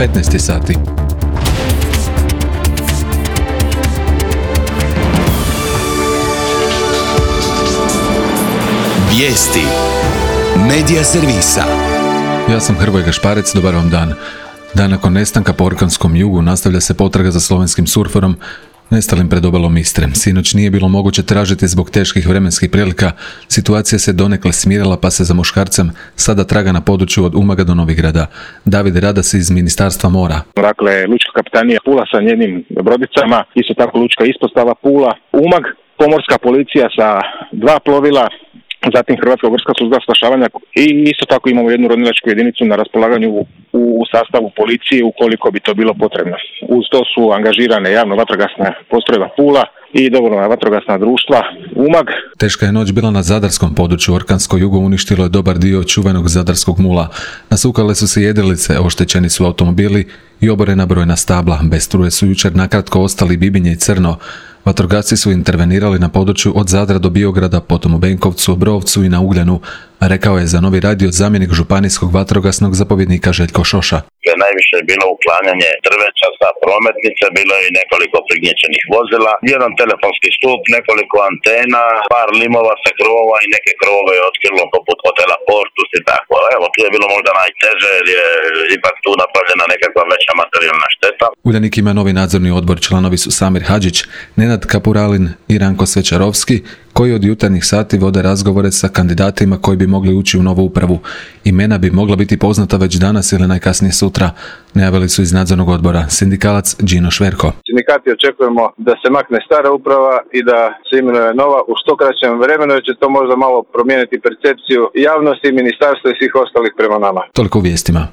15 sati. Vijesti Medija servisa. Ja sam Hrvoje Gašparec, dobar vam dan. Dan nakon nestanka po orkanskom jugu nastavlja se potraga za slovenskim surferom nestalim pred obalom Istre. Sinoć nije bilo moguće tražiti zbog teških vremenskih prilika. Situacija se donekle smirila pa se za muškarcem sada traga na području od Umaga do Novigrada. David Radas iz Ministarstva mora. Dakle, Lučka kapetanija Pula sa njenim brodicama, isto tako Lučka ispostava Pula, Umag, pomorska policija sa 2 plovila, zatim Hrvatska gorska služba spašavanja i isto tako imamo jednu ronilačku jedinicu na raspolaganju u sastavu policije ukoliko bi to bilo potrebno. Uz to su angažirane javno vatrogasna postrojba Pula i dobrovoljna vatrogasna društva Umag. Teška je noć bila na zadarskom području. Orkansko jugo uništilo je dobar dio čuvenog zadarskog mula. Nasukale su se jedrilice, oštećeni su automobili i oborena brojna stabla. Bez struje su jučer nakratko ostali Bibinje i Crno. Vatrogasci su intervenirali na području od Zadra do Biograda, potom u Benkovcu, Obrovcu i na Ugljanu, rekao je za Novi radio zamjenik županijskog vatrogasnog zapovjednika Željko Šoša. Najviše je bilo uklanjanje drveća sa prometnice, bilo je i nekoliko prignječenih vozila, jedan telefonski stup, nekoliko antena, par limova sa krovova i neke krovove je otkrilo poput hotela Portus i tako. Evo, tu je bilo možda najteže jer je ipak tu napravljena nekakva veća materijalna šteta. Uljanik ima novi nadzorni odbor, članovi su Samir Hadžić, Nenad Kapuralin i Ranko Svečarovski, koji od jutarnjih sati vode razgovore sa kandidatima koji bi mogli ući u novu upravu. Imena bi mogla biti poznata već danas ili najkasnije sutra, najavili su iz nadzornog odbora sindikalac Đino Šverko. Sindikati očekujemo da se makne stara uprava i da se imenuje nova u što kraćem vremenu, jer će to možda malo promijeniti percepciju javnosti, ministarstva i svih ostalih prema nama. Toliko u vijestima.